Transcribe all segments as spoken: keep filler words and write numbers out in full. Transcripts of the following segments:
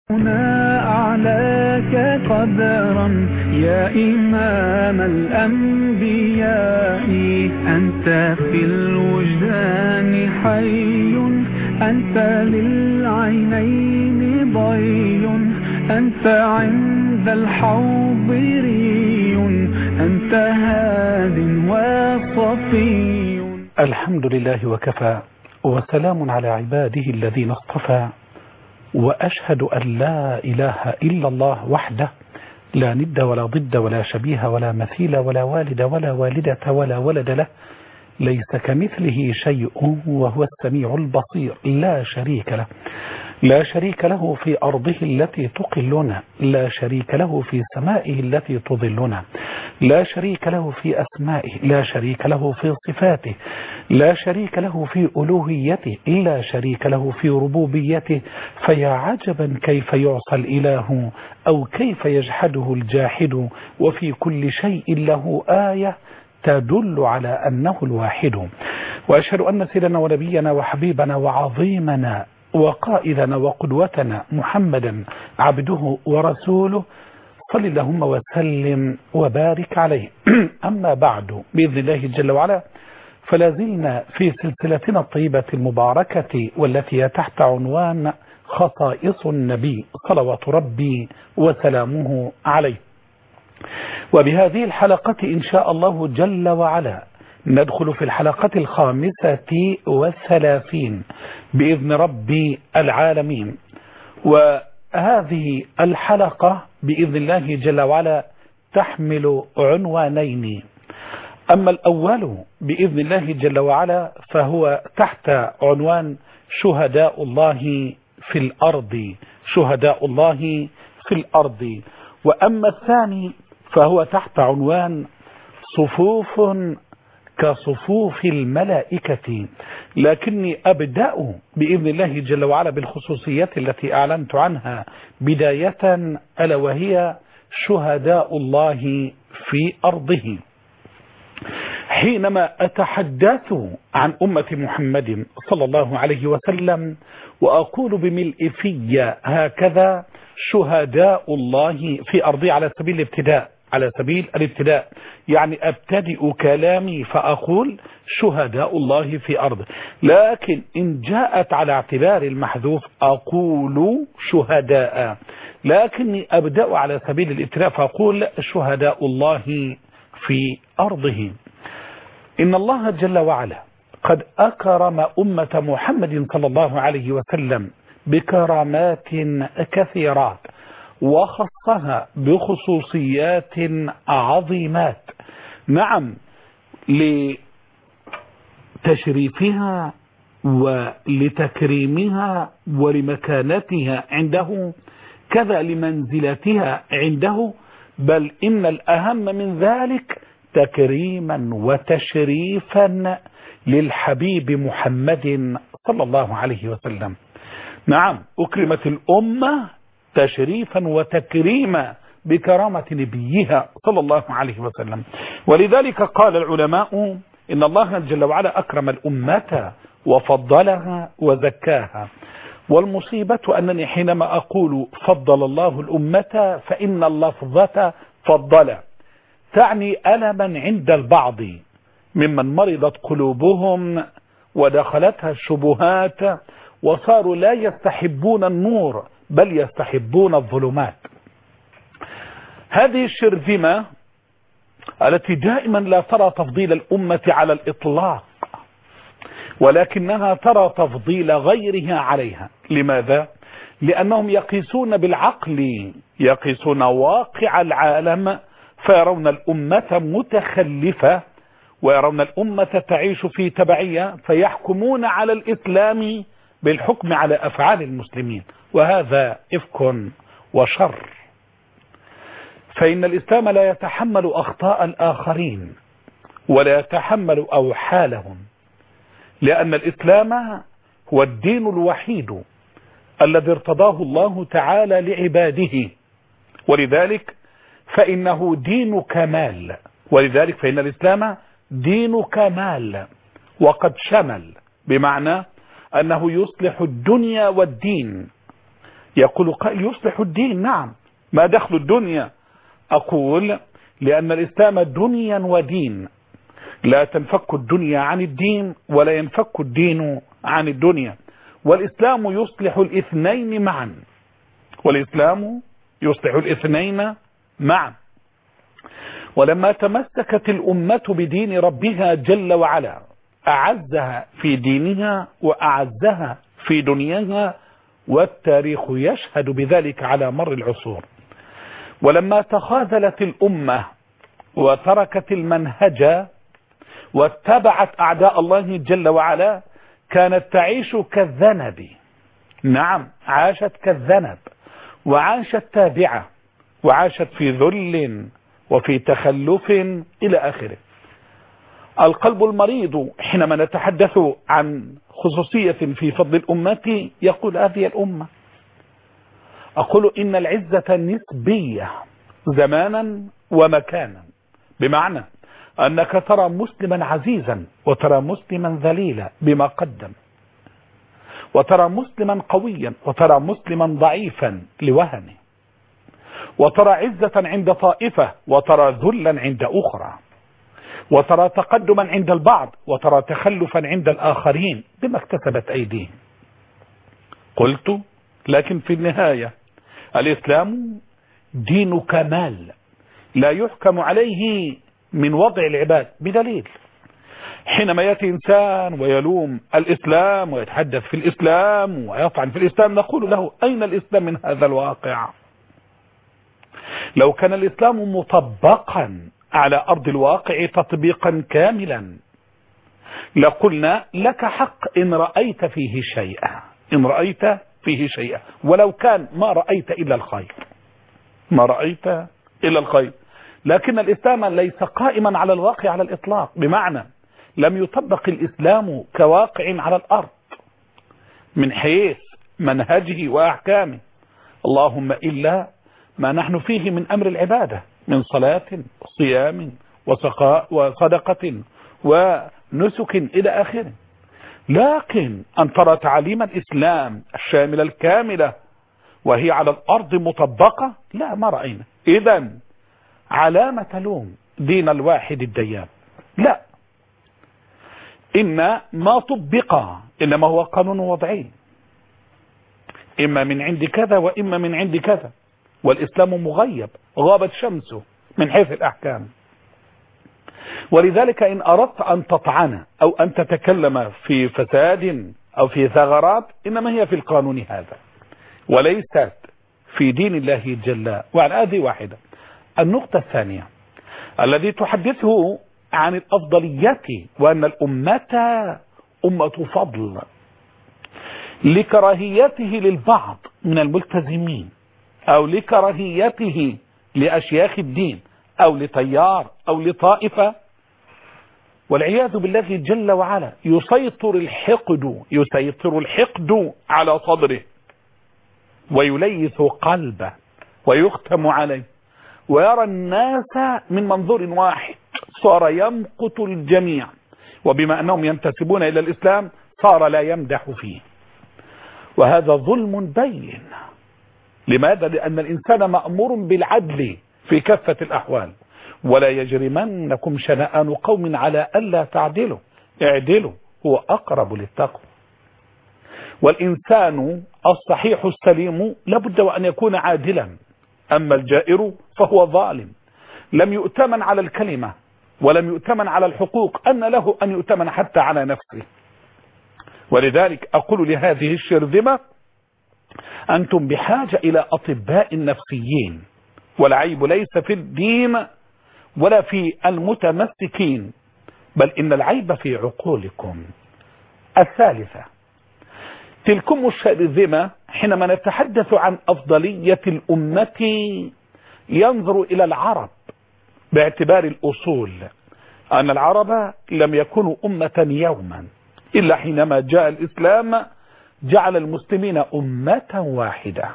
هنا أعلاك قدرا يا إمام الأنبياء، أنت في الوجدان حي، أنت للعينين ضي، أنت عند الحوض ري، أنت هاد وصفي. الحمد لله وكفى، وسلام على عباده الذين اصطفى، وأشهد أن لا إله إلا الله وحده لا ند ولا ضد ولا شبيه ولا مثيل ولا والد ولا والدة ولا ولد له، ليس كمثله شيء وهو السميع البصير، لا شريك له لا شريك له في أرضه التي تقلنا، لا شريك له في سمائه التي تظلنا، لا شريك له في أسمائه، لا شريك له في صفاته، لا شريك له في ألوهيته، لا شريك له في ربوبيته. فيا عجبا كيف يعصى الإله أو كيف يجحده الجاحد، وفي كل شيء له آية تدل على أنه الواحد. وأشهد أن سيدنا ونبينا وحبيبنا وعظيمنا وقائدنا وقدوتنا محمدا عبده ورسوله، صل اللهم وسلم وبارك عليه. أما بعد، بإذن الله جل وعلا فلا زلنا في سلسلتنا الطيبة المباركة والتي تحت عنوان خصائص النبي صلوات ربي وسلامه عليه. وبهذه الحلقة إن شاء الله جل وعلا ندخل في الحلقة الخامسة والثلاثين بإذن رب العالمين. وهذه الحلقة بإذن الله جل وعلا تحمل عنوانين. أما الأول بإذن الله جل وعلا فهو تحت عنوان شهداء الله في الأرض، شهداء الله في الأرض. وأما الثاني فهو تحت عنوان صفوف كصفوف الملائكة. لكني أبدأ بإذن الله جل وعلا بالخصوصيات التي أعلنت عنها بداية، ألا وهي شهداء الله في أرضه. حينما أتحدث عن أمة محمد صلى الله عليه وسلم وأقول بملء في هكذا شهداء الله في أرضه على سبيل الابتداء، على سبيل الابتداء يعني أبتدئ كلامي فأقول شهداء الله في أرضه. لكن إن جاءت على اعتبار المحذوف أقول شهداء، لكني أبدأ على سبيل الابتداء فأقول شهداء الله في أرضه. إن الله جل وعلا قد أكرم أمة محمد صلى الله عليه وسلم بكرامات كثيرات، وخصها بخصوصيات عظيمات، نعم، لتشريفها ولتكريمها ولمكانتها عنده، كذا لمنزلتها عنده، بل إن الأهم من ذلك تكريما وتشريفا للحبيب محمد صلى الله عليه وسلم. نعم، أكرمت الأمة تشريفا وتكريما بكرامة نبيها صلى الله عليه وسلم. ولذلك قال العلماء إن الله جل وعلا أكرم الأمة وفضلها وزكاها. والمصيبة أنني حينما أقول فضل الله الأمة فإن اللفظة فضل تعني ألما عند البعض ممن مرضت قلوبهم ودخلتها الشبهات وصاروا لا يستحبون النور بل يستحبون الظلمات. هذه الشرذمة التي دائما لا ترى تفضيل الأمة على الإطلاق، ولكنها ترى تفضيل غيرها عليها. لماذا؟ لأنهم يقيسون بالعقل، يقيسون واقع العالم، فيرون الأمة متخلفة ويرون الأمة تعيش في تبعية، فيحكمون على الإسلام بالحكم على أفعال المسلمين، وهذا إفك وشر. فإن الإسلام لا يتحمل أخطاء الآخرين ولا يتحمل أوحالهم، لأن الإسلام هو الدين الوحيد الذي ارتضاه الله تعالى لعباده، ولذلك فإنه دين كمال، ولذلك فإن الإسلام دين كمال، وقد شمل بمعنى أنه يصلح الدنيا والدين، يقول قائل يصلح الدين، نعم، ما دخل الدنيا؟ أقول لأن الإسلام دنيا ودين، لا تنفك الدنيا عن الدين ولا ينفك الدين عن الدنيا، والإسلام يصلح الاثنين معا، والإسلام يصلح الاثنين معا. ولما تمسكت الأمة بدين ربها جل وعلا أعزها في دينها وأعزها في دنياها، والتاريخ يشهد بذلك على مر العصور. ولما تخاذلت الأمة وتركت المنهج واتبعت أعداء الله جل وعلا كانت تعيش كالذنب، نعم عاشت كالذنب، وعاشت تابعة، وعاشت في ذل وفي تخلف إلى آخره. القلب المريض حينما نتحدث عن خصوصية في فضل الأمة يقول هذه الأمة. أقول إن العزة نسبية زمانا ومكانا، بمعنى أنك ترى مسلما عزيزا وترى مسلما ذليلا بما قدم، وترى مسلما قويا وترى مسلما ضعيفا لوهنه، وترى عزة عند طائفة وترى ذلا عند أخرى، وترى تقدما عند البعض وترى تخلفا عند الآخرين بما اكتسبت أيديهم. قلت لكن في النهاية الإسلام دين كمال لا يحكم عليه من وضع العباد بدليل. حينما يأتي إنسان ويلوم الإسلام ويتحدث في الإسلام ويطعن في الإسلام نقول له أين الإسلام من هذا الواقع؟ لو كان الإسلام مطبقا على أرض الواقع تطبيقا كاملا لقلنا لك حق إن رأيت فيه شيئا، إن رأيت فيه شيئا، ولو كان ما رأيت إلا الخير، ما رأيت إلا الخير. لكن الإسلام ليس قائما على الواقع على الإطلاق، بمعنى لم يطبق الإسلام كواقع على الأرض من حيث منهجه وأحكامه، اللهم إلا ما نحن فيه من أمر العبادة من صلاة وصيام وسقاء وصدقة ونسك إلى آخره. لكن أن ترى تعاليم الإسلام الشاملة الكاملة وهي على الأرض مطبقة، لا ما رأينا. إذن علامة تلوم دين الواحد الديان؟ لا، إن ما طبق إنما هو قانون وضعي، إما من عند كذا وإما من عند كذا، والإسلام مغيب، غابت شمسه من حيث الأحكام. ولذلك إن أردت أن تطعن أو أن تتكلم في فساد أو في ثغرات إنما هي في القانون هذا وليست في دين الله جل وعلا. هذه واحدة. النقطة الثانية الذي تحدثه عن الأفضليات وأن الأمة أمة فضل لكراهيته للبعض من الملتزمين أو لكراهيته لأشياخ الدين أو لتيار أو لطائفة، والعياذ بالله جل وعلا يسيطر الحقد يسيطر الحقد على صدره ويليث قلبه ويختم عليه ويرى الناس من منظور واحد، صار يمقت الجميع، وبما أنهم ينتسبون إلى الإسلام صار لا يمدح فيه، وهذا ظلم بين. لماذا؟ لأن الإنسان مأمور بالعدل في كافة الأحوال، ولا يجرمنكم شنآن قوم على ألا تعدلوا، اعدلوا هو أقرب للتقوى. والإنسان الصحيح السليم لابد وأن يكون عادلا، أما الجائر فهو ظالم، لم يؤتمن على الكلمة ولم يؤتمن على الحقوق، أن له أن يؤتمن حتى على نفسه. ولذلك أقول لهذه الشرذمة أنتم بحاجة إلى أطباء نفسيين، والعيب ليس في الدين ولا في المتمسكين، بل إن العيب في عقولكم. الثالثة تلكم الشرذمة حينما نتحدث عن أفضلية الأمة ينظر إلى العرب باعتبار الأصول، أن العرب لم يكونوا أمة يوما إلا حينما جاء الإسلام جعل المسلمين أمة واحدة،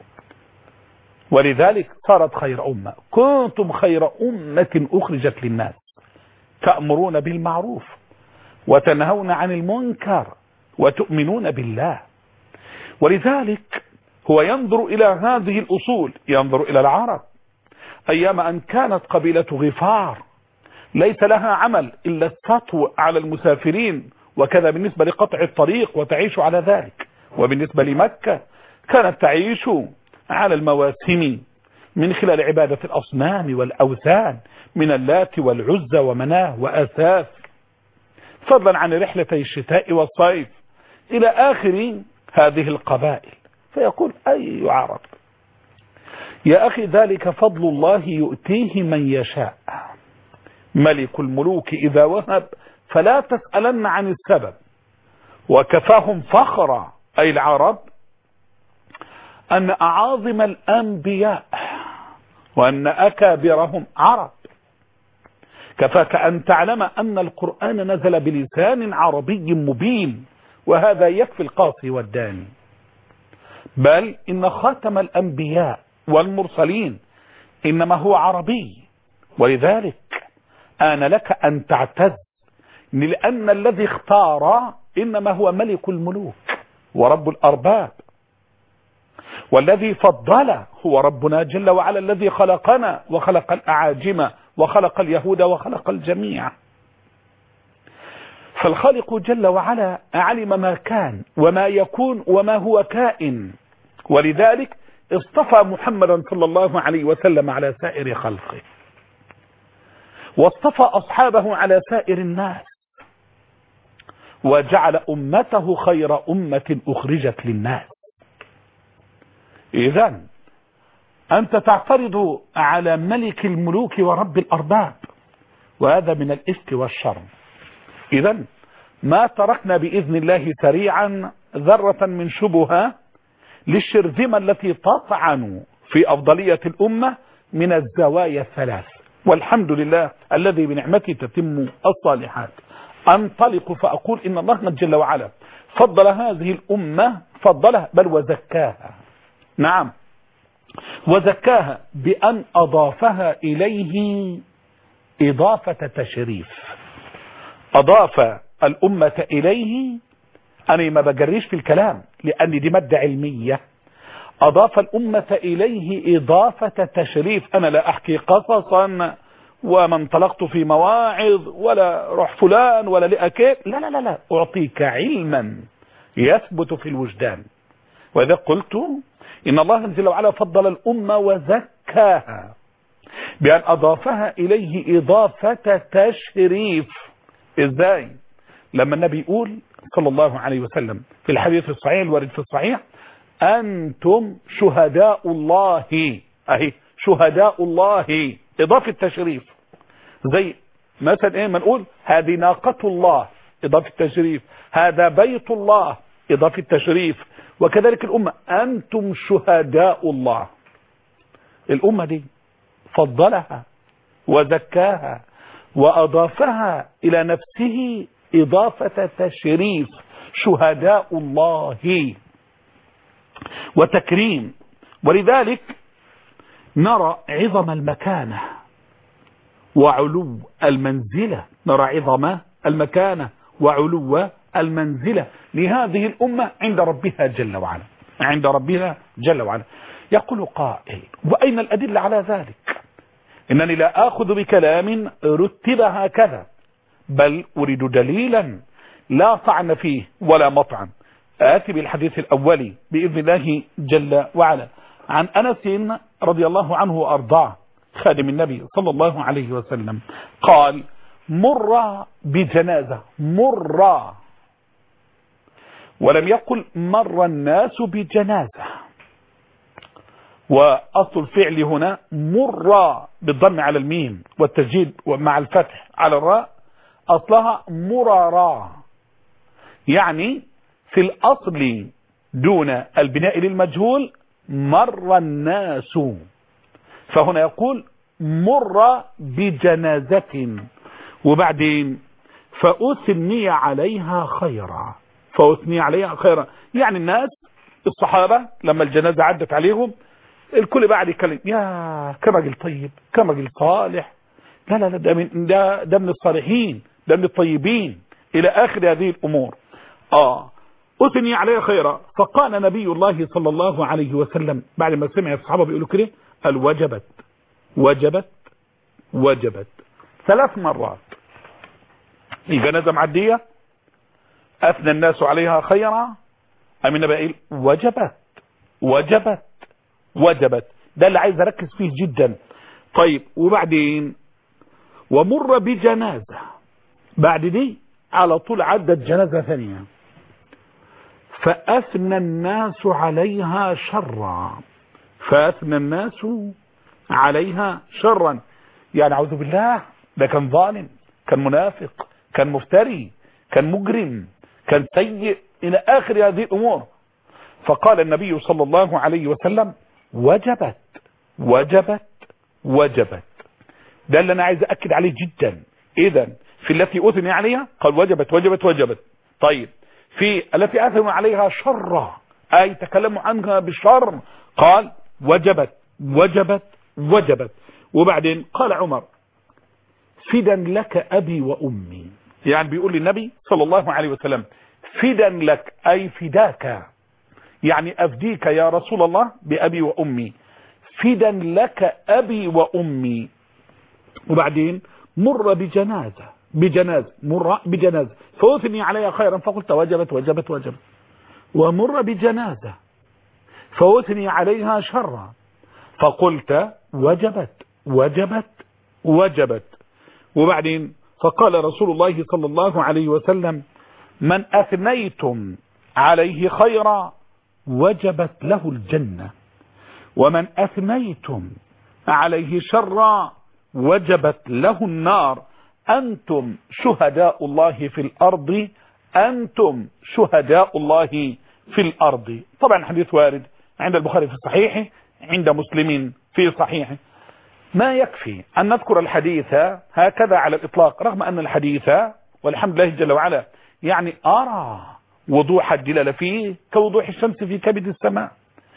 ولذلك صارت خير أمة. كنتم خير أمة أخرجت للناس تأمرون بالمعروف وتنهون عن المنكر وتؤمنون بالله. ولذلك هو ينظر إلى هذه الأصول، ينظر إلى العرب أيام أن كانت قبيلة غفار ليس لها عمل إلا السطو على المسافرين، وكذا بالنسبة لقطع الطريق وتعيش على ذلك. وبالنسبة لمكة كانت تعيش على المواسم من خلال عبادة الأصنام والأوثان من اللات والعزى ومناه وأساس، فضلا عن رحلتي الشتاء والصيف إلى آخر هذه القبائل. فيقول أي عرب يا أخي ذلك فضل الله يؤتيه من يشاء، ملك الملوك إذا وهب فلا تسألن عن السبب. وكفاهم فخرا أي العرب أن أعاظم الأنبياء وأن أكابرهم عرب. كفاك أن تعلم أن القرآن نزل بلسان عربي مبين، وهذا يكفي القاصي والداني. بل إن خاتم الأنبياء والمرسلين إنما هو عربي، ولذلك آن لك أن تعتز، لأن الذي اختار إنما هو ملك الملوك ورب الأرباب، والذي فضل هو ربنا جل وعلا الذي خلقنا وخلق الأعاجم وخلق اليهود وخلق الجميع. فالخالق جل وعلا علم ما كان وما يكون وما هو كائن، ولذلك اصطفى محمدا صلى الله عليه وسلم على سائر خلقه، واصطفى أصحابه على سائر الناس، وجعل أمته خير أمة أخرجت للناس. إذن أنت تعترض على ملك الملوك ورب الأرباب، وهذا من الإفك والشر. إذن ما تركنا بإذن الله سريعا ذرة من شبهة للشرذمة التي تطعن في أفضلية الأمة من الزوايا الثلاث، والحمد لله الذي بنعمته تتم الصالحات. أنطلق فأقول إن الله جل وعلا فضل هذه الأمة، فضلها بل وزكاها. نعم، وزكاها بأن أضافها إليه إضافة تشريف. أضاف الأمة إليه، أنا ما بجريش في الكلام لأن دي مادة علمية. أضاف الأمة إليه إضافة تشريف. أنا لا أحكي قصصا وما انطلقت في مواعظ ولا روح فلان ولا لأكيد، لا لا لا لا، أعطيك علما يثبت في الوجدان. وإذا قلت إن الله جل وعلا فضل الأمة وزكاها بأن أضافها إليه إضافة تشريف. إزاي؟ لما النبي يقول صلى الله عليه وسلم في الحديث الصحيح الوارد في الصحيح: أنتم شهداء الله. أهي شهداء الله، إضافة تشريف. زي مثلا إيه ما نقول هذه ناقة الله، إضافة تشريف. هذا بيت الله، إضافة تشريف. وكذلك الأمة أنتم شهداء الله. الأمة دي فضلها وزكاها وأضافها إلى نفسه إضافة تشريف، شهداء الله وتكريم. ولذلك نرى عظم المكانة وعلو المنزلة، نرى عظم المكانة وعلو المنزلة لهذه الأمة عند ربها جل وعلا، عند ربها جل وعلا. يقول قائل: وأين الأدلة على ذلك؟ إنني لا آخذ بكلام رتب هكذا، بل أريد دليلا لا طعن فيه ولا مطعن. آتي بالحديث الأولي بإذن الله جل وعلا عن أنس رضي الله عنه وأرضاه خادم النبي صلى الله عليه وسلم قال: مر بجنازة، مر، ولم يقل مر الناس بجنازة. وأصل الفعل هنا مر بالضم على الميم والتسجيل مع الفتح على الراء، أصلها مرارا، يعني في الأصل دون البناء للمجهول مر الناس، فهنا يقول مر بجنازة، وبعدين فأثني عليها خيرا، فأثني عليها خيرا، يعني الناس الصحابة لما الجنازة عدت عليهم الكل بعد يتكلم: يا كم راجل طيب، كم راجل صالح، لا لا لا ده من, ده, ده من الصالحين، ده من الطيبين، إلى آخر هذه الأمور. آه أثني عليه خيرا. فقال نبي الله صلى الله عليه وسلم بعد ما سمع الصحابة بيقولوا كده قال وجبت وجبت وجبت ثلاث مرات. الجنازة معدية أثنى الناس عليها خيرا، أم النبي قال وجبت وجبت وجبت. ده اللي عايز أركز فيه جدا. طيب وبعدين ومر بجنازة، بعد دي على طول عدت جنازة ثانية فأثنى الناس عليها شرا، فأثنى الناس عليها شرا. يعني أعوذ بالله، ده كان ظالم، كان منافق، كان مفتري، كان مجرم، كان سيء إلى آخر هذه الأمور. فقال النبي صلى الله عليه وسلم وجبت وجبت وجبت. ده اللي أنا عايز أكد عليه جدا. إذا في التي أثني عليها قال وجبت وجبت وجبت. طيب في التي أثنوا عليها شر، أي تكلموا عنها بالشر، قال وجبت وجبت وجبت. وبعدين قال عمر فدا لك أبي وأمي، يعني بيقول للنبي صلى الله عليه وسلم فدا لك أي فداك، يعني أفديك يا رسول الله بأبي وأمي، فدا لك أبي وأمي. وبعدين مر بجنازة بجنازة مر بجنازة فأثني عليها خيرا فقلت وجبت وجبت وجبت. ومر بجنازة فأثني عليها شرا فقلت وجبت وجبت وجبت. وبعدين فقال رسول الله صلى الله عليه وسلم من أثنيتم عليه خيرا وجبت له الجنة، ومن أثنيتم عليه شرا وجبت له النار، أنتم شهداء الله في الأرض، أنتم شهداء الله في الأرض. طبعا حديث وارد عند البخاري في صحيحه، عند مسلم في صحيحه. ما يكفي أن نذكر الحديث هكذا على الإطلاق، رغم أن الحديث والحمد لله جل وعلا يعني أرى وضوح الدلالة فيه كوضوح الشمس في كبد السماء.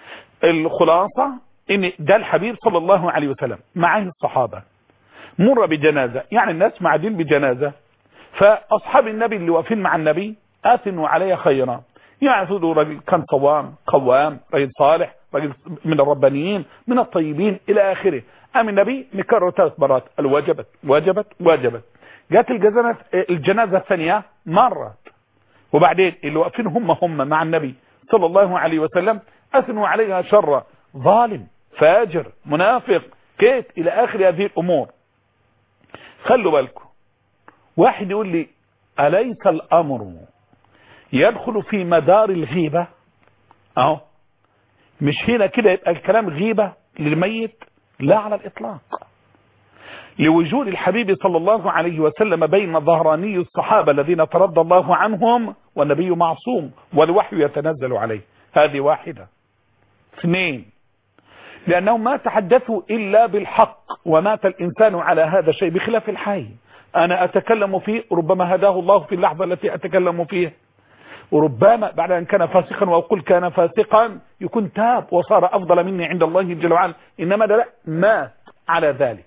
الخلاصة إن ده الحبيب صلى الله عليه وسلم معه الصحابة مر بجنازة، يعني الناس معدين بجنازة، فأصحاب النبي اللي واقفين مع النبي آثنوا عليه خيرا، يعني رجل كان صوام قوام، رجل صالح، رجل من الربانيين من الطيبين إلى آخره. أم النبي مكرر ثلاث مرات الوجبت وجبت وجبت. جاءت الجنازة الجنازة الثانية مرت، وبعدين اللي واقفين هم هم مع النبي صلى الله عليه وسلم أثنوا عليها شر، ظالم فاجر منافق كيت إلى آخر هذه الأمور. خلوا بالكم، واحد يقول لي أليس الأمر يدخل في مدار الغيبة؟ أهو مش هنا كده يبقى الكلام غيبة للميت؟ لا على الإطلاق، لوجود الحبيب صلى الله عليه وسلم بين ظهراني الصحابة الذين ترضى الله عنهم، والنبي معصوم والوحي يتنزل عليه. هذه واحدة. اثنين، لأنهم ما تحدثوا إلا بالحق، ومات الإنسان على هذا الشيء بخلاف الحي. أنا أتكلم فيه ربما هداه الله في اللحظة التي أتكلم فيها، وربما بعد أن كان فاسقا وأقول كان فاسقا يكون تاب وصار أفضل مني عند الله جل وعلا، إنما ده لا، مات على ذلك.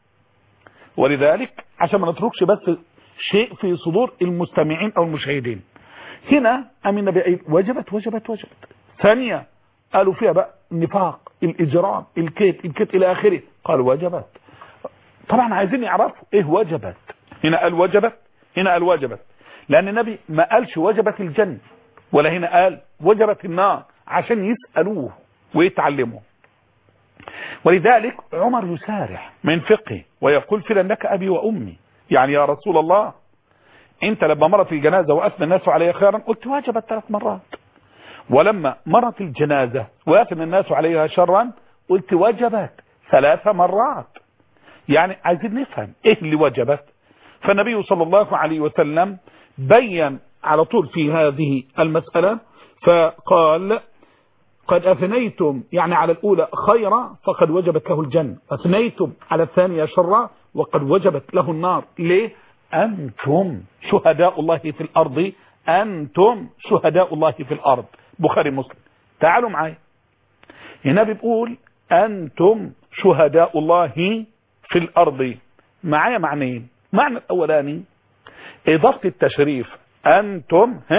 ولذلك عشان ما نتركش بس شيء في صدور المستمعين أو المشاهدين، هنا أمين النبي وجبت وجبت وجبت. ثانية قالوا فيها بقى النفاق، الإجرام، الكيت الكيت إلى آخره، قالوا وجبت. طبعا عايزين يعرفوا إيه وجبت. هنا قال وجبت، هنا قال وجبت، لأن النبي ما قالش وجبت الجنة، ولا هنا قال وجبت النار، عشان يسألوه ويتعلموا. ولذلك عمر يسارح من فقه ويقول فدا لك أبي وأمي، يعني يا رسول الله أنت لما مرت الجنازة وأثنى الناس عليها خيرا قلت وجبت ثلاث مرات، ولما مرت الجنازة وأثنى الناس عليها شرا قلت وجبت ثلاث مرات. يعني عايزين نفهم إيه اللي وجبت. فالنبي صلى الله عليه وسلم بين على طول في هذه المسألة، فقال قد أثنيتم يعني على الأولى خيرا فقد وجبت له الجنة، أثنيتم على الثانية شرا وقد وجبت له النار. ليه؟ أنتم شهداء الله في الأرض، أنتم شهداء الله في الأرض. بخاري مسلم. تعالوا معي، هنا بيقول أنتم شهداء الله في الأرض، معايا معنيين. معنى الأولاني إضافة التشريف، أنتم ها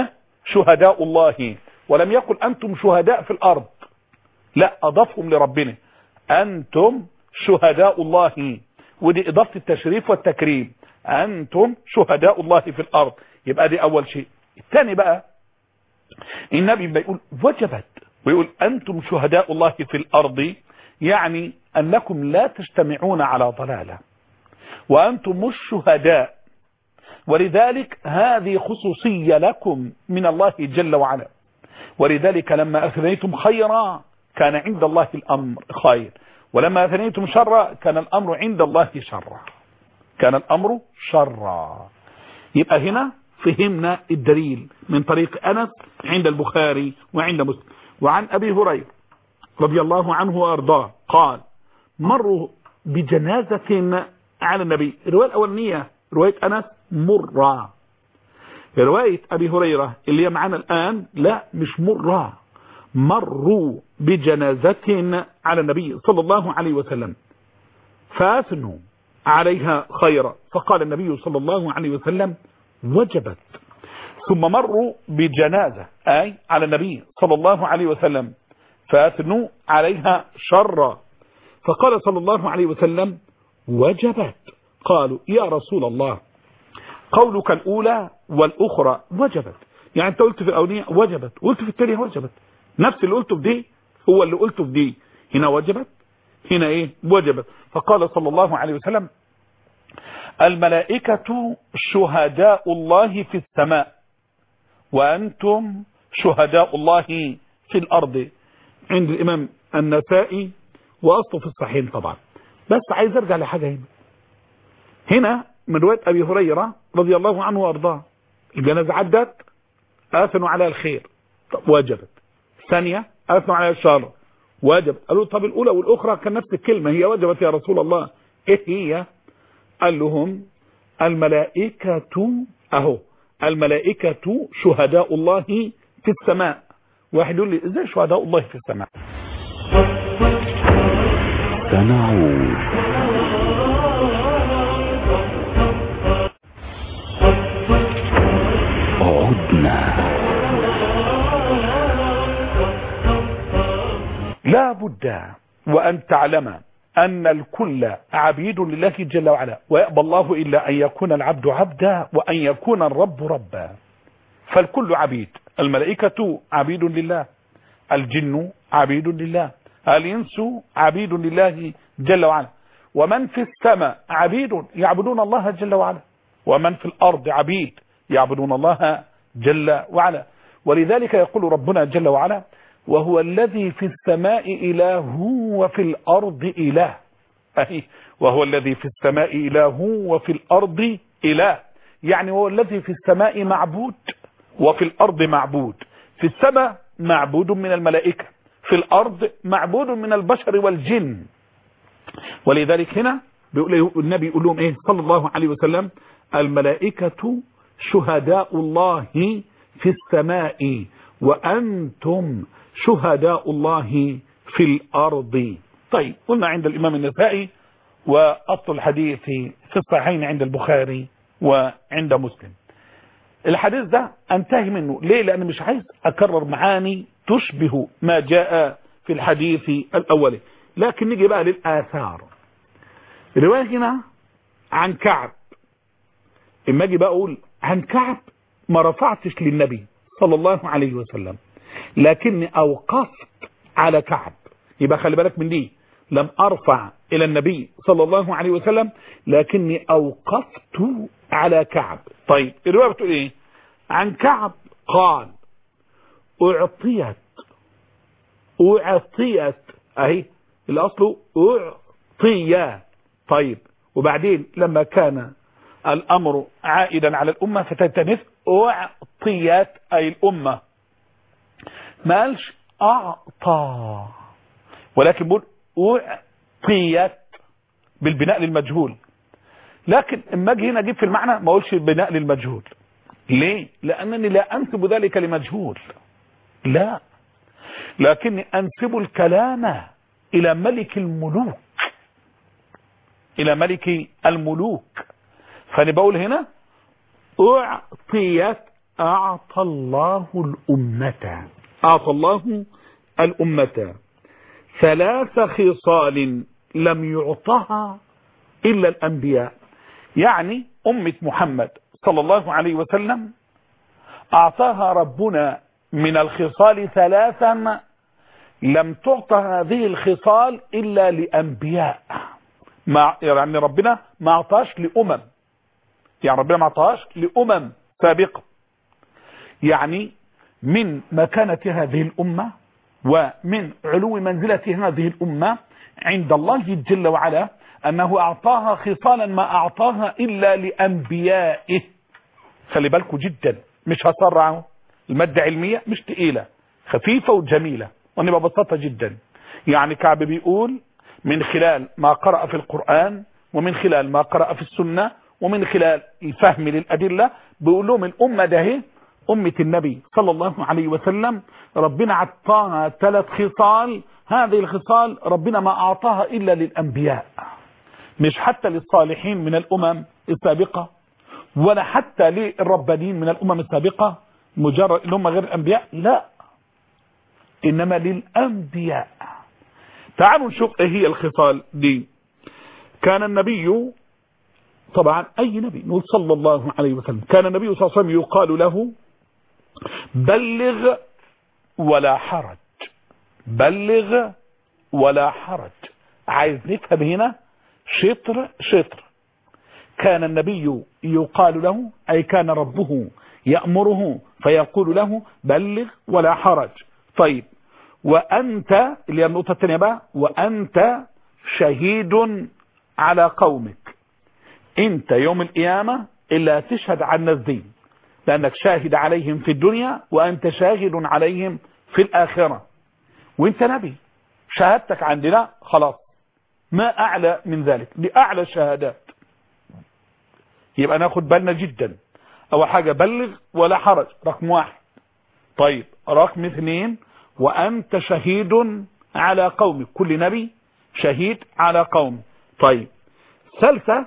شهداء الله، ولم يقل أنتم شهداء في الأرض، لا، أضافهم لربنا، أنتم شهداء الله، ودي إضافة التشريف والتكريم، أنتم شهداء الله في الأرض. يبقى دي أول شيء. الثاني بقى النبي بيقول وجبت، ويقول أنتم شهداء الله في الأرض، يعني أنكم لا تجتمعون على ضلالة وأنتم الشهداء، ولذلك هذه خصوصية لكم من الله جل وعلا، ولذلك لما أثنيتم خيرا كان عند الله الأمر خير، ولما أثنيتم شرا كان الأمر عند الله شرا، كان الأمر شرا. يبقى هنا فهمنا الدليل من طريق أنس عند البخاري وعند مسلم. وعن أبي هريرة رضي الله عنه وأرضاه قال مروا بجنازة على النبي. الرواية الأولانية رواية أنس مرة، رواية أبي هريرة اللي هي معنا الآن لا، مش مرة، مروا بجنازة على النبي صلى الله عليه وسلم فأثنوا عليها خيرا، فقال النبي صلى الله عليه وسلم وجبت. ثم مروا بجنازة أي على النبي صلى الله عليه وسلم فأثنوا عليها شرا، فقال صلى الله عليه وسلم وجبت. قالوا يا رسول الله قولك الأولى والأخرى وجبت، يعني أنت قلت في الأولانية وجبت، قلت في الثانية وجبت، نفس اللي قلته في دي هو اللي قلته في دي، هنا وجبت هنا إيه وجبت. فقال صلى الله عليه وسلم الملائكة شهداء الله في السماء وأنتم شهداء الله في الأرض، عند الإمام النسائي وأصله في الصحيحين طبعا. بس عايز أرجع لحاجة هنا هنا من رواية أبي هريرة رضي الله عنه وأرضاه، الجنازة عدت آثنوا على الخير، طب وجبت. ثانية آثنوا على الشر وجبت. قالوا طب الأولى والأخرى كان نفس الكلمة هي وجبت يا رسول الله، إيه هي؟ قال لهم الملائكة أهو الملائكة شهداء الله في السماء. واحد يقول لي إزاي شهداء الله في السماء؟ سنعود عدنا. لا بد وأن تعلم أن الكل عبيد لله جل وعلا، ويأبى الله إلا أن يكون العبد عبدا وأن يكون الرب ربا، فالكل عبيد. الملائكة عبيد لله، الجن عبيد لله، الإنس عبيد لله جل وعلا، ومن في السماء عبيد يعبدون الله جل وعلا، ومن في الأرض عبيد يعبدون الله جل وعلا. ولذلك يقول ربنا جل وعلا وهو الذي في السماء إله وفي الأرض إله، أي وهو الذي في السماء إله وفي الأرض إله، يعني هو الذي في السماء معبود وفي الأرض معبود. في السماء معبود من الملائكة، في الأرض معبود من البشر والجن. ولذلك هنا بيقول النبي يقول لهم إيه صلى الله عليه وسلم الملائكة شهداء الله في السماء وأنتم شهداء الله في الأرض. طيب قلنا عند الإمام النسائي وأصل الحديث في الصحيحين عند البخاري وعند مسلم. الحديث ده انتهي منه ليه؟ لأن مش عايز أكرر معاني تشبه ما جاء في الحديث الأولي، لكن نيجي بقى للآثار. الرواية هنا عن كعب، إما أجي بقى أقول عن كعب ما رفعتش للنبي صلى الله عليه وسلم لكني أوقفت على كعب، يبقى خلي بالك من دي، لم أرفع إلى النبي صلى الله عليه وسلم لكني أوقفت على كعب. طيب الرواية بتقول إيه؟ عن كعب قال أعطيت أعطيت أهي الأصل أعطيا. طيب وبعدين لما كان الأمر عائدا على الأمة فتتنث أعطيت أي الأمة، ما قالش أعطى ولكن بقول أعطيت بالبناء للمجهول، لكن اما اجي هنا اجيب في المعنى ما اقولش البناء للمجهول. ليه؟ لأنني لا أنسب ذلك لمجهول، لا، لكني أنسب الكلام إلى ملك الملوك، إلى ملك الملوك. فأنا بقول هنا أعطيت أعطى الله الأمة أعطى الله الأمة ثلاث خصال لم يعطها إلا الأنبياء. يعني أمة محمد صلى الله عليه وسلم أعطاها ربنا من الخصال ثلاثا لم تعطى هذه الخصال إلا لأنبياء. ما يعني ربنا ما أعطاش لأمم، يعني ربنا ما أعطاش لأمم سابقة. يعني من مكانة هذه الأمة ومن علو منزلة هذه الأمة عند الله جل وعلا أنه أعطاها خصالا ما أعطاها إلا لأنبيائه. خلي بالكم جدا، مش هسرعه، المادة علمية مش تقيلة، خفيفة وجميلة ونبقى بسيطة جدا. يعني كعب بيقول من خلال ما قرأ في القرآن ومن خلال ما قرأ في السنة ومن خلال الفهم للأدلة بيقول لهم الأمة ده أمة النبي صلى الله عليه وسلم ربنا عطاها ثلاث خصال، هذه الخصال ربنا ما أعطاها إلا للأنبياء، مش حتى للصالحين من الأمم السابقة ولا حتى للربانيين من الأمم السابقة مجرد اللي هم غير الأنبياء، لا، إنما للأنبياء. تعالوا نشوف ايه هي الخصال دي. كان النبي، طبعا أي نبي نقول صلى الله عليه وسلم، كان النبي صلى الله عليه وسلم يقال له بلغ ولا حرج، بلغ ولا حرج. عايز نفهم هنا شطر شطر. كان النبي يقال له أي كان ربه يأمره فيقول له بلغ ولا حرج. طيب وأنت اللي هي النقطة الثانية بقى، وأنت شهيد على قومك، أنت يوم القيامة إلا تشهد عن الناس دي، لأنك شاهد عليهم في الدنيا وأنت شاهد عليهم في الآخرة، وأنت نبي شهادتك عندنا خلاص ما أعلى من ذلك، لأعلى الشهادات. يبقى ناخد بالنا جدا. أول حاجة بلغ ولا حرج رقم واحد. طيب رقم اثنين وأنت شهيد على قومك، كل نبي شهيد على قوم. طيب ثالثة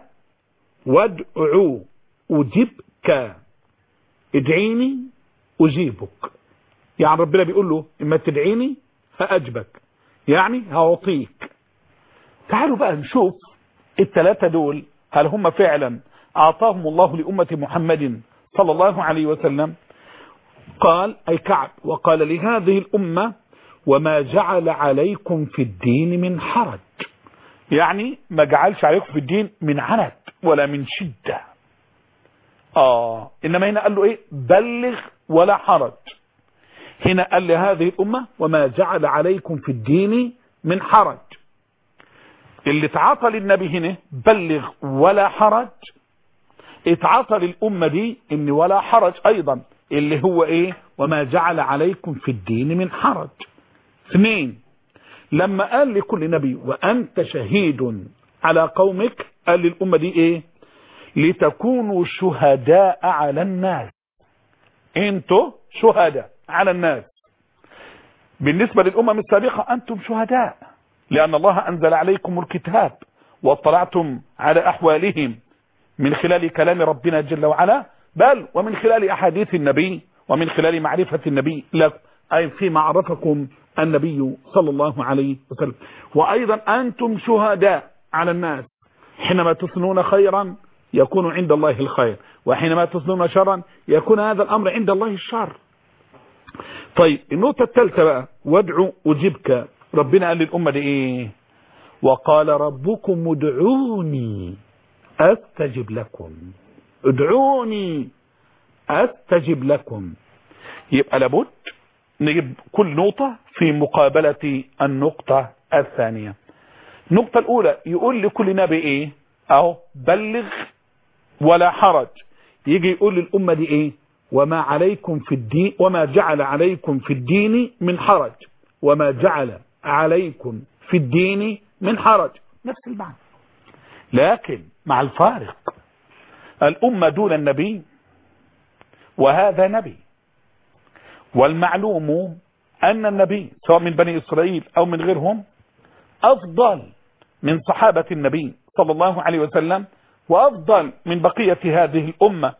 وادعو أجبك، ادعيني أجيبك. يعني ربنا بيقول له إما تدعيني هأجبك، يعني هأعطيك. تعالوا بقى نشوف الثلاثة دول هل هم فعلا أعطاهم الله لأمة محمد صلى الله عليه وسلم. قال أي كعب وقال لهذه الأمة وما جعل عليكم في الدين من حرج، يعني ما جعلش عليكم في الدين من عنت ولا من شدة. آه إنما هنا قال له إيه بلغ ولا حرج. هنا قال لهذه الأمة وما جعل عليكم في الدين من حرج. اللي اتعاطى للنبي هنا بلغ ولا حرج، اتعاطى للأمة دي إن ولا حرج أيضا اللي هو إيه وما جعل عليكم في الدين من حرج. اثنين لما قال لكل نبي وأنت شهيد على قومك قال للأمة دي إيه لتكونوا شهداء على الناس، انتوا شهداء على الناس. بالنسبة للأمم السابقة أنتم شهداء لأن الله أنزل عليكم الكتاب واطلعتم على أحوالهم من خلال كلام ربنا جل وعلا، بل ومن خلال أحاديث النبي ومن خلال معرفة النبي لكم، أي فيما عرفكم النبي صلى الله عليه وسلم. وأيضا أنتم شهداء على الناس، حينما تثنون خيرا يكون عند الله الخير، وحينما تثنون شرا يكون هذا الأمر عند الله الشر. طيب النقطة الثالثة بقى وادعو أجبك. ربنا قال للأمة دي إيه وقال ربكم ادعوني أستجب لكم، ادعوني أستجب لكم. يبقى لابد نجيب كل نقطة في مقابلة النقطة الثانية. النقطة الأولى يقول لكل نبي إيه أهو بلغ ولا حرج، يجي يقول للأمة دي إيه وما عليكم في الدين وما جعل عليكم في الدين من حرج، وما جعل عليكم في الدين من حرج، نفس المعنى لكن مع الفارق. الأمة دون النبي وهذا نبي، والمعلوم أن النبي سواء من بني إسرائيل أو من غيرهم أفضل من صحابة النبي صلى الله عليه وسلم وأفضل من بقية هذه الأمة.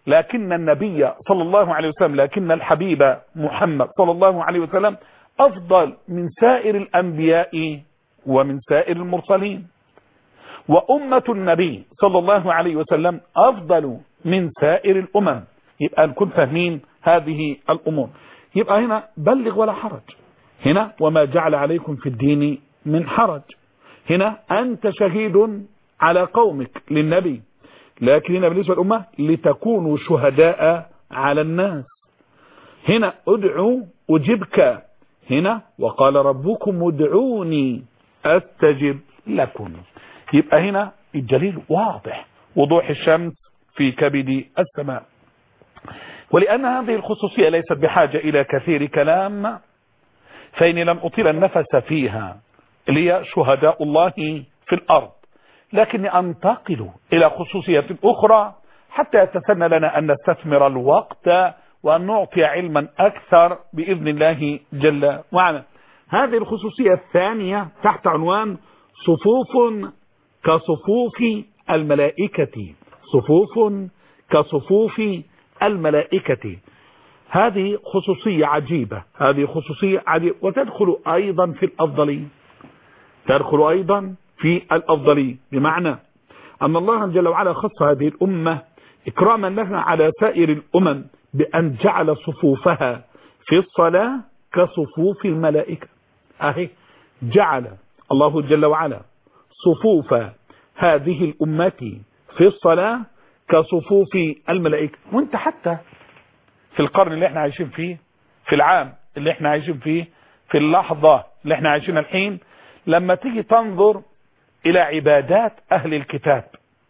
لكن النبي صلى الله عليه وسلم لكن الحبيب محمد صلى الله عليه وسلم أفضل من سائر الأنبياء ومن سائر المرسلين، وأمة النبي صلى الله عليه وسلم أفضل من سائر الأمم. يبقى نكون فاهمين هذه الأمور. يبقى هنا بلغ ولا حرج، هنا وما جعل عليكم في الدين من حرج، هنا أنت شهيد على قومك للنبي، لكن هنا بالنسبة للأمة لتكونوا شهداء على الناس. هنا ادعوا أجبك، هنا وقال ربكم ادعوني أستجب لكم. يبقى هنا الجليل واضح وضوح الشمس في كبد السماء. ولأن هذه الخصوصية ليست بحاجة إلى كثير كلام، فإني لم أطيل النفس فيها لي شهداء الله في الأرض، لكني أنتقل إلى خصوصية أخرى حتى يتسنى لنا أن نستثمر الوقت وأن نعطي علما أكثر بإذن الله جل وعلا. هذه الخصوصية الثانية تحت عنوان صفوف كصفوف الملائكة، صفوف كصفوف الملائكة. هذه خصوصية عجيبة، هذه خصوصية عجيبة، وتدخل أيضا في الأفضلية، تدخل أيضا في الأفضلية، بمعنى أن الله جل وعلا خص هذه الأمة إكراما لها على سائر الأمم بأن جعل صفوفها في الصلاة كصفوف الملائكة. أهي جعل الله جل وعلا صفوف هذه الأمة في الصلاة كصفوف الملائكة. وانت حتى في القرن اللي احنا عايشين فيه، في العام اللي احنا عايشين فيه، في اللحظة اللي احنا عايشين الحين، لما تيجي تنظر الى عبادات اهل الكتاب،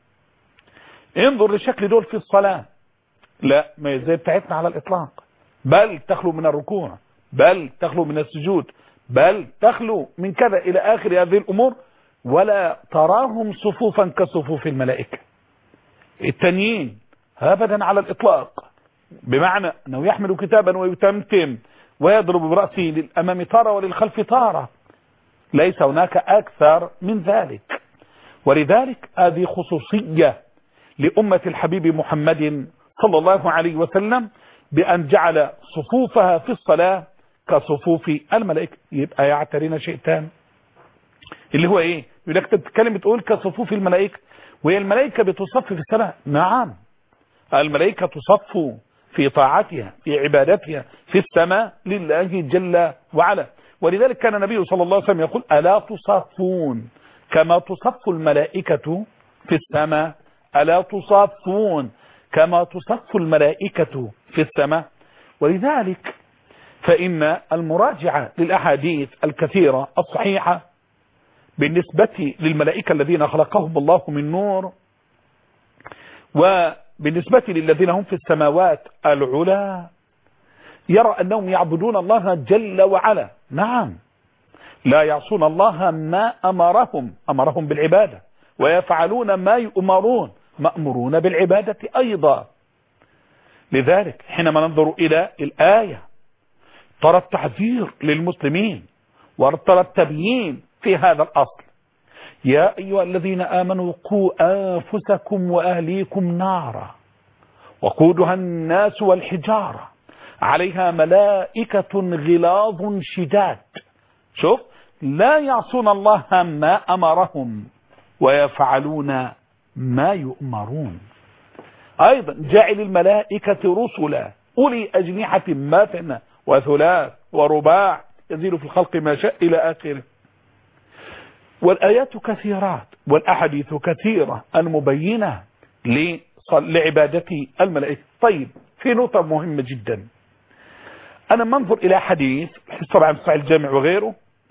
انظر لشكل دول في الصلاة، لا ما يزي بتاعتنا على الاطلاق، بل تخلو من الركوع، بل تخلو من السجود، بل تخلو من كذا الى اخر هذه الامور، ولا تراهم صفوفا كصفوف الملائكة التانيين ابدا على الاطلاق، بمعنى انه يحمل كتابا ويتمتم ويضرب برأسه للامام تارة وللخلف تارة، ليس هناك اكثر من ذلك. ولذلك هذه خصوصية لأمة الحبيب محمد صلى الله عليه وسلم بأن جعل صفوفها في الصلاة كصفوف الملائكة. يبقى يعترينا شيء تاني اللي هو ايه؟ يقول لك تتكلم بتقول كصفوف الملائكة، وهي الملائكة بتصف في السماء. نعم، الملائكة تصف في طاعتها في عبادتها في السماء لله جل وعلا. ولذلك كان النبي صلى الله عليه وسلم يقول ألا تصفون كما تصف الملائكة في السماء، ألا تصفون كما تصف الملائكة في السماء. ولذلك فإن المراجعة للأحاديث الكثيرة الصحيحة بالنسبة للملائكة الذين خلقهم الله من نور، وبالنسبة للذين هم في السماوات العلى، يرى أنهم يعبدون الله جل وعلا. نعم، لا يعصون الله ما أمرهم، أمرهم بالعبادة، ويفعلون ما يؤمرون، مأمورون بالعبادة أيضا. لذلك حينما ننظر إلى الآية ترى التحذير للمسلمين وترى التبيين في هذا الأصل. يا أيها الذين آمنوا قوا أنفسكم وأهليكم نارا وقودها الناس والحجارة عليها ملائكة غلاظ شداد. شوف، لا يعصون الله ما أمرهم ويفعلون ما يؤمرون. أيضا جعل الملائكة رسلا أولي أجنحة مثنى وثلاث ورباع يزيد في الخلق ما شاء إلى آخره. والآيات كثيرات والأحاديث كثيرة المبينة لعبادة الملائكة. طيب، في نقطة مهمة جدا، أنا منظر إلى حديث طبعا في صحيح الجامع وغيره،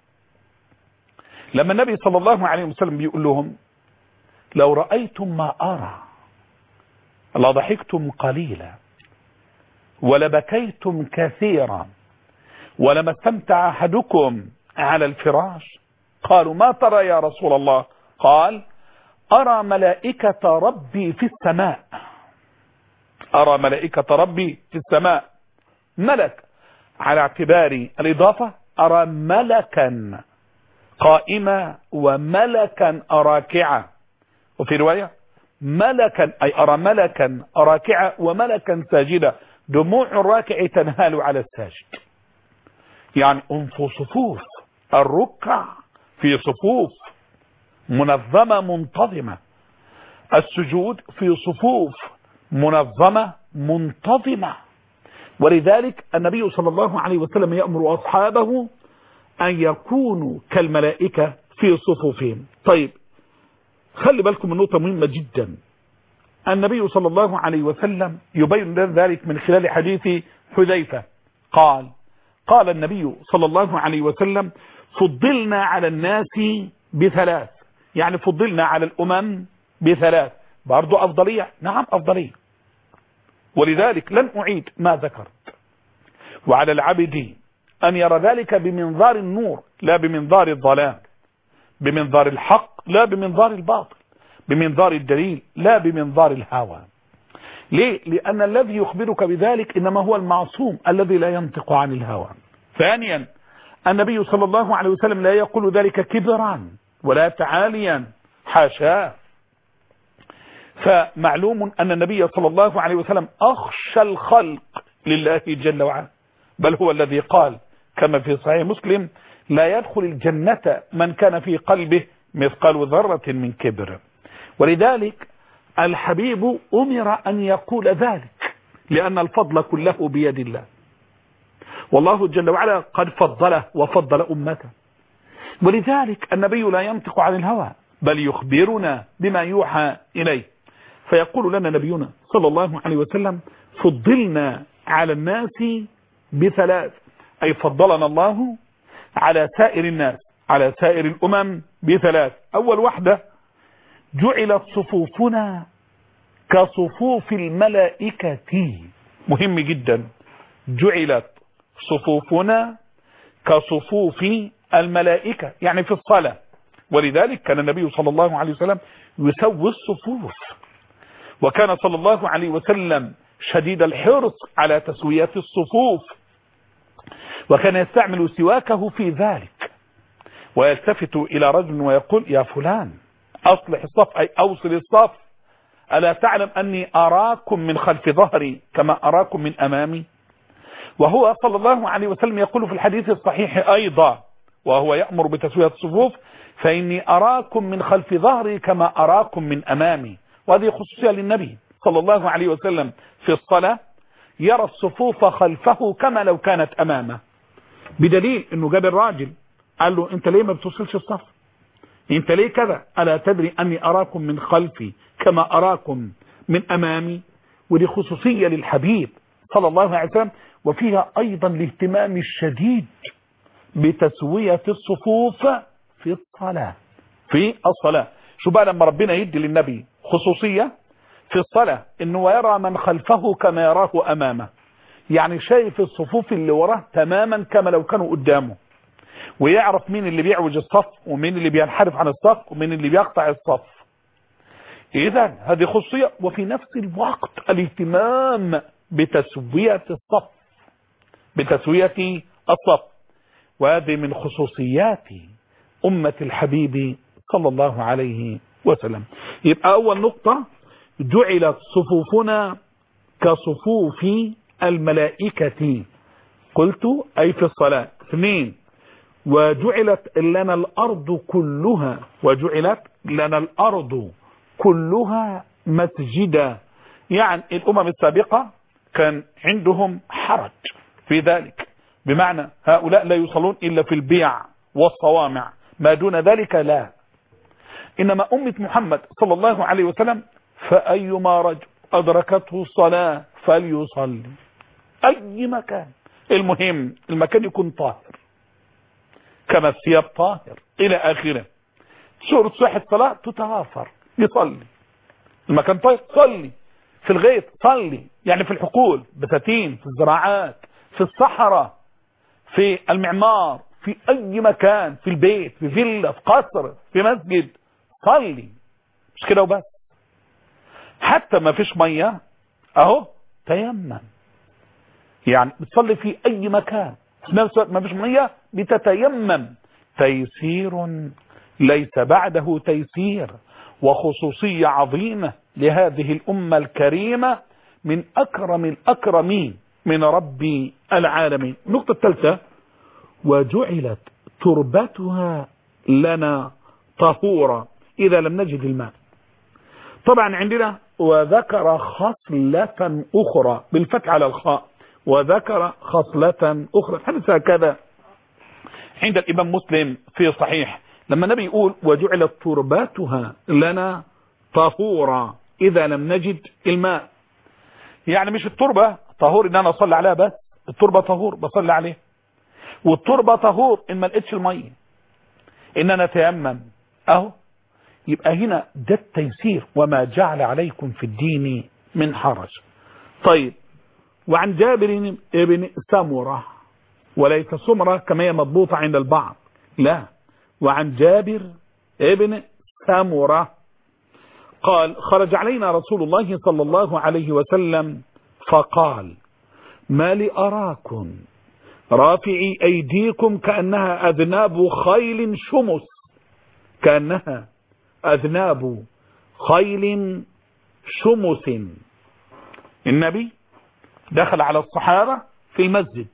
لما النبي صلى الله عليه وسلم بيقول لهم لو رأيتم ما أرى لضحكتم قليلا ولبكيتم كثيرا ولما استمتع أحدكم على الفراش. قالوا ما ترى يا رسول الله؟ قال أرى ملائكة ربي في السماء، أرى ملائكة ربي في السماء. ملك على اعتبار الإضافة، أرى ملكا قائما وملكا راكعا، وفي رواية ملكا أي أرى ملكا راكعا وملكا ساجدا، دموع الراكع تنهال على الساجد. يعني انفوا صفوف الركع في صفوف منظمة منتظمة، السجود في صفوف منظمة منتظمة. ولذلك النبي صلى الله عليه وسلم يأمر أصحابه أن يكونوا كالملائكة في صفوفهم. طيب خلي بالكم من نقطة مهمة جدا. النبي صلى الله عليه وسلم يبين ذلك من خلال حديث حذيفة، قال قال النبي صلى الله عليه وسلم: فضلنا على الناس بثلاث، يعني فضلنا على الأمم بثلاث. برضو أفضلية، نعم أفضلية، ولذلك لن أعيد ما ذكرت. وعلى العبد أن يرى ذلك بمنظار النور لا بمنظار الظلام، بمنظار الحق لا بمنظار الباطل، بمنظار الدليل لا بمنظار الهوى. ليه؟ لأن الذي يخبرك بذلك إنما هو المعصوم الذي لا ينطق عن الهوى. ثانيا النبي صلى الله عليه وسلم لا يقول ذلك كبرا ولا تعاليا، حاشاه. فمعلوم أن النبي صلى الله عليه وسلم أخشى الخلق لله جل وعلا، بل هو الذي قال كما في صحيح مسلم: لا يدخل الجنة من كان في قلبه مثقال ذرة من كبر. ولذلك الحبيب أمر أن يقول ذلك، لأن الفضل كله بيد الله، والله جل وعلا قد فضله وفضل أمته. ولذلك النبي لا ينطق عن الهوى، بل يخبرنا بما يوحى إليه. فيقول لنا نبينا صلى الله عليه وسلم: فضلنا على الناس بثلاث، أي فضلنا الله على سائر الناس، على سائر الأمم بثلاث. أول واحدة: جعلت صفوفنا كصفوف الملائكة. مهم جدا، جعلت صفوفنا كصفوف الملائكة، يعني في الصلاة. ولذلك كان النبي صلى الله عليه وسلم يسوي الصفوف، وكان صلى الله عليه وسلم شديد الحرص على تسوية الصفوف، وكان يستعمل سواكه في ذلك، ويلتفت إلى رجل ويقول: يا فلان أصلح الصف، أي أوصل الصف، ألا تعلم أني أراكم من خلف ظهري كما أراكم من أمامي؟ وهو صلى الله عليه وسلم يقول في الحديث الصحيح أيضا وهو يأمر بتسوية الصفوف: فإني أراكم من خلف ظهري كما أراكم من أمامي. وهذه خصوصية للنبي صلى الله عليه وسلم في الصلاة، يرى الصفوف خلفه كما لو كانت أمامه، بدليل أنه جاب الراجل قال له: أنت ليه ما بتوصلش الصف؟ أنت ليه كذا؟ ألا تدري أني أراكم من خلفي كما أراكم من أمامي؟ ودي خصوصية للحبيب صلى الله عليه وسلم، وفيها أيضا الاهتمام الشديد بتسوية الصفوف في الصلاة. في الصلاة شو بقى لما ربنا يدي للنبي خصوصية في الصلاة انه يرى من خلفه كما يراه امامه، يعني شايف الصفوف اللي وراه تماما كما لو كانوا قدامه، ويعرف مين اللي بيعوج الصف ومين اللي بينحرف عن الصف ومين اللي بيقطع الصف. اذا هذه خصوصية، وفي نفس الوقت الاهتمام بتسوية الصف، بتسوية الصف. وهذه من خصوصيات أمة الحبيب صلى الله عليه وسلم. يبقى أول نقطة: جعلت صفوفنا كصفوف الملائكة، قلت أي في الصلاة. اثنين: وجعلت لنا الأرض كلها، وجعلت لنا الأرض كلها مسجدا. يعني الأمم السابقة كان عندهم حرج في ذلك، بمعنى هؤلاء لا يصلون إلا في البيع والصوامع، ما دون ذلك لا. إنما أمة محمد صلى الله عليه وسلم فأيما رجل أدركته الصلاة فليصلي أي مكان، المهم المكان يكون طاهر، كما الثياب طاهر إلى آخره. شروط صحة الصلاة تتوافر، يصلي المكان طاهر، صلي في الغيط، صلي يعني في الحقول، بساتين، في الزراعات، في الصحراء، في المعمار، في أي مكان، في البيت، في فيلا، في قصر، في مسجد، صلي. مش كده وبس، حتى ما فيش مية اهو تيمم، يعني بتصلي في أي مكان في نفس الوقت ما فيش مية بتتيمم. تيسير ليس بعده تيسير، وخصوصية عظيمة لهذه الأمة الكريمة من أكرم الأكرمين من رب العالمين. النقطة الثالثة: وجعلت تربتها لنا طهورا إذا لم نجد الماء. طبعا عندنا وذكر خصلة أخرى بالفتح على الخاء، وذكر خصلة أخرى. حدث هكذا عند الإمام مسلم في صحيح لما النبي يقول وجعلت تربتها لنا طهورا إذا لم نجد الماء. يعني مش التربة طهور ان انا اصلي عليها بس، التربة طهور بصلي عليها، والتربة طهور ان ما لقيتش المية ان انا اتيمم اهو. يبقى هنا ده التيسير، وما جعل عليكم في الدين من حرج. طيب، وعن جابر بن سمرة، وليس سمرة كما هي مضبوطة عند البعض، لا، وعن جابر بن سمرة قال خرج علينا رسول الله صلى الله عليه وسلم فقال ما لأراكم رافعي أيديكم كأنها أذناب خيل شمس، كأنها أذناب خيل شمس. النبي دخل على الصحابة في المسجد،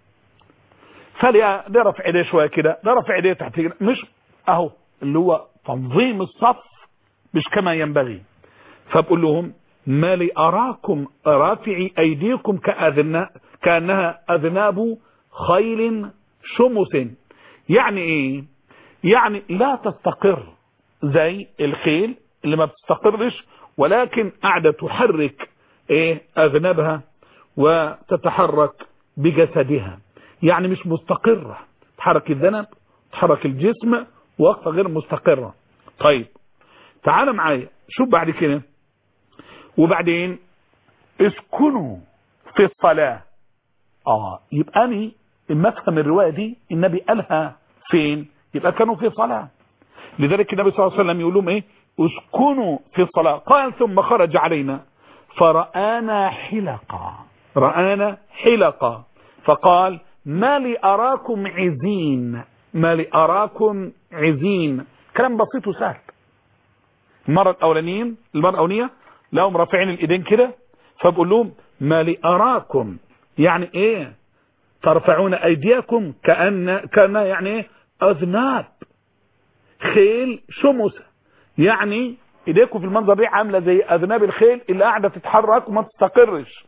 فلقى ده رفع ايديه شوية كده، ده رفع ايديه تحت كده، مش اهو اللي هو تنظيم الصف مش كما ينبغي. فبقول لهم ما لي أراكم رافعي أيديكم كأذنا كأنها أذناب خيل شمس. يعني إيه؟ يعني لا تستقر زي الخيل اللي ما بتستقرش، ولكن قاعدة تحرك إيه أذنابها وتتحرك بجسدها، يعني مش مستقرة، تحرك الذنب تحرك الجسم وقت غير مستقرة. طيب تعال معايا شوف بعد كده، وبعدين اسكنوا في الصلاة. اه يبقى أنا اما افهم الرواية دي النبي قالها فين؟ يبقى كانوا في صلاة. لذلك النبي صلى الله عليه وسلم يقول لهم ايه؟ اسكنوا في الصلاة. قال ثم خرج علينا فرآنا حلقا، رآنا حلقا، فقال ما لي أراكم عزين، ما لي أراكم عزين. كلام بسيط وسهل. المرة الأولانيين المرة الأولانية لهم رافعين الإيدين كده، فبقول لهم ما لي أراكم، يعني إيه؟ ترفعون أيديكم كأن كأن يعني إيه؟ أذناب خيل شمس، يعني إيديكم في المنظر دي عاملة زي أذناب الخيل اللي قاعدة تتحرك وما تستقرش.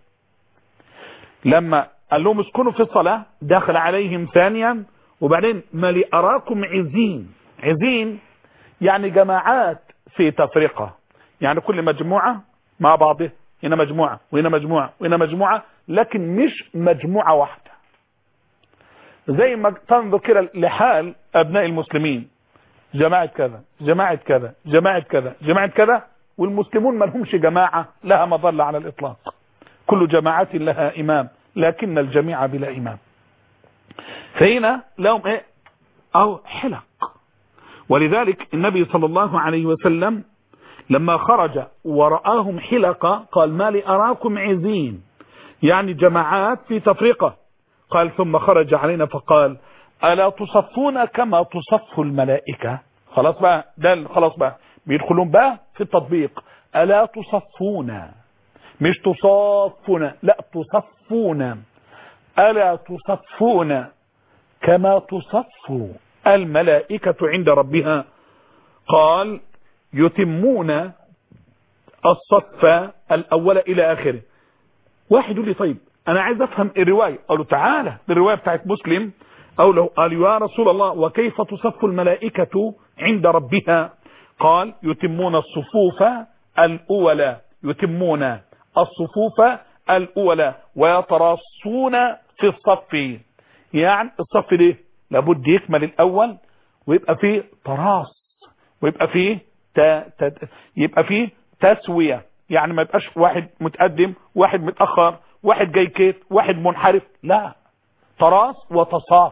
لما قال لهم اسكنوا في الصلاة دخل عليهم ثانيا، وبعدين ما لي أراكم عزين. عزين يعني جماعات في تفرقة، يعني كل مجموعة مع بعضها، هنا مجموعة وهنا مجموعة وهنا مجموعة، لكن مش مجموعة واحدة. زي ما تنظر كده لحال أبناء المسلمين، جماعة كذا جماعة كذا جماعة كذا جماعة كذا، والمسلمون ما لهمش جماعة لها مظلة على الإطلاق. كل جماعة لها إمام لكن الجميع بلا إمام. فهنا لهم إيه؟ أو حلق. ولذلك النبي صلى الله عليه وسلم لما خرج ورآهم حلقة قال ما لي أراكم عزين، يعني جماعات في تفرقة. قال ثم خرج علينا فقال ألا تصفون كما تصف الملائكة. خلاص بقى، ده خلاص بقى بيدخلون بقى في التطبيق. ألا تصفون، مش تصفون، لا تصفون. ألا تصفون كما تصف الملائكة عند ربها. قال يتمون الصف الأول إلى آخره. واحد يقول لي طيب أنا عايز أفهم الرواية. قالوا تعالى بالرواية بتاعت مسلم، أو له قال يا رسول الله وكيف تصف الملائكة عند ربها؟ قال يتمون الصفوف الأولى، يتمون الصفوف الأولى ويتراصون في الصف. يعني الصف ده لابد يكمل الأول ويبقى فيه تراص ويبقى فيه ت... ت... يبقى فيه تسوية، يعني ما يبقاش واحد متقدم واحد متأخر واحد جاي كيف واحد منحرف، لا، تراص وتصاف.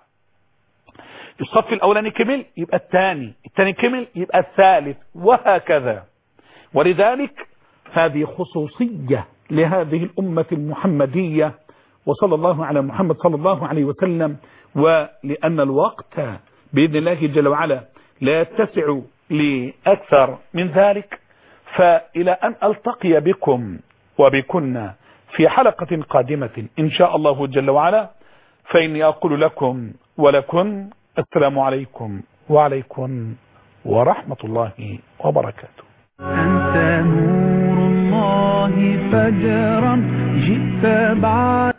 الصف الأولاني كمل يبقى الثاني، الثاني كمل يبقى الثالث، وهكذا. ولذلك هذه خصوصية لهذه الأمة المحمدية، وصلى الله على محمد صلى الله عليه وسلم. ولأن الوقت بإذن الله جل وعلا لا يتسع لأكثر من ذلك، فإلى أن ألتقي بكم وبكنا في حلقة قادمة إن شاء الله جل وعلا، فإني أقول لكم ولكم السلام عليكم وعليكم ورحمة الله وبركاته. أنت نور الله فجرا جئت بعد